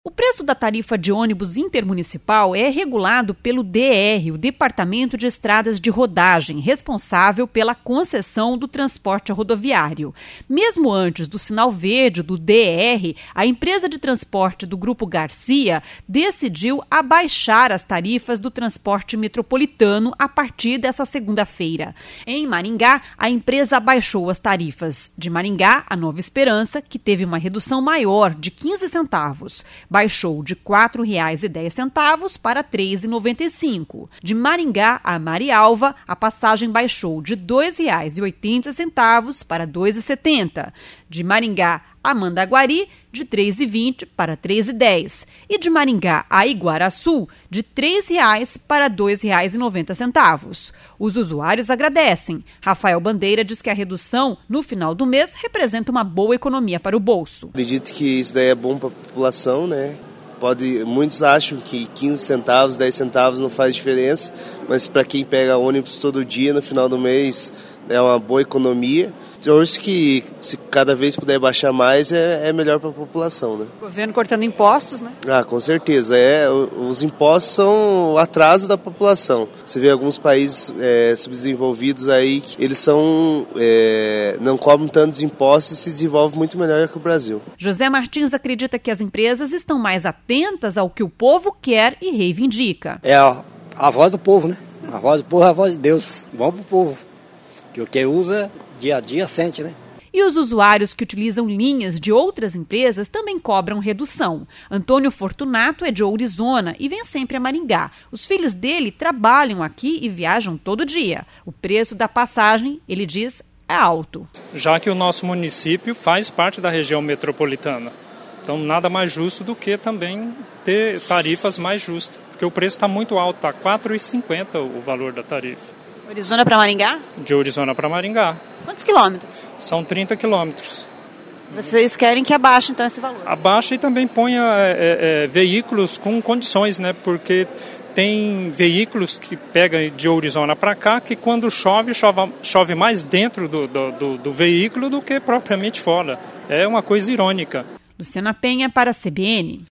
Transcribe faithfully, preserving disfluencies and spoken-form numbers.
O preço da tarifa de ônibus intermunicipal é regulado pelo D R, o Departamento de Estradas de Rodagem, responsável pela concessão do transporte rodoviário. Mesmo antes do sinal verde do D R, a empresa de transporte do Grupo Garcia decidiu abaixar as tarifas do transporte metropolitano a partir dessa segunda-feira. Em Maringá, a empresa abaixou as tarifas de Maringá a Nova Esperança, que teve uma redução maior de quinze centavos. Baixou de quatro reais e dez centavos para três reais e noventa e cinco centavos. De Maringá a Marialva, a passagem baixou de dois reais e oitenta centavos para dois reais e setenta centavos. De Maringá a Mandaguari, de três reais e vinte centavos para três reais e dez centavos. E de Maringá a Iguaraçu, de três reais para dois reais e noventa centavos. Os usuários agradecem. Rafael Bandeira diz que a redução no final do mês representa uma boa economia para o bolso. Acredito que isso daí é bom para a população, né? Pode, muitos acham que quinze centavos, dez centavos não faz diferença, mas para quem pega ônibus todo dia, no final do mês, é uma boa economia. Eu acho que se cada vez puder baixar mais, é, é melhor para a população, né? O governo cortando impostos, né? Ah, com certeza. É, os impostos são o atraso da população. Você vê alguns países é, subdesenvolvidos aí, eles são, é, não cobram tantos impostos e se desenvolvem muito melhor que o Brasil. José Martins acredita que as empresas estão mais atentas ao que o povo quer e reivindica. É a, a voz do povo, né? A voz do povo é a voz de Deus. Vamos pro povo. Que o que usa dia a dia sente, né? E os usuários que utilizam linhas de outras empresas também cobram redução. Antônio Fortunato é de Ourizona e vem sempre a Maringá. Os filhos dele trabalham aqui e viajam todo dia. O preço da passagem, ele diz, é alto. Já que o nosso município faz parte da região metropolitana. Então, nada mais justo do que também ter tarifas mais justas. Porque o preço está muito alto, está quatro reais e cinquenta centavos o valor da tarifa. Ourizona para Maringá? De Ourizona para Maringá. Quantos quilômetros? São trinta quilômetros. Vocês querem que abaixe, então, esse valor? Abaixa e também ponha é, é, veículos com condições, né? Porque tem veículos que pegam de Ourizona para cá que quando chove, chove, chove mais dentro do, do, do, do veículo do que propriamente fora. É uma coisa irônica. Luciana Penha para a C B N.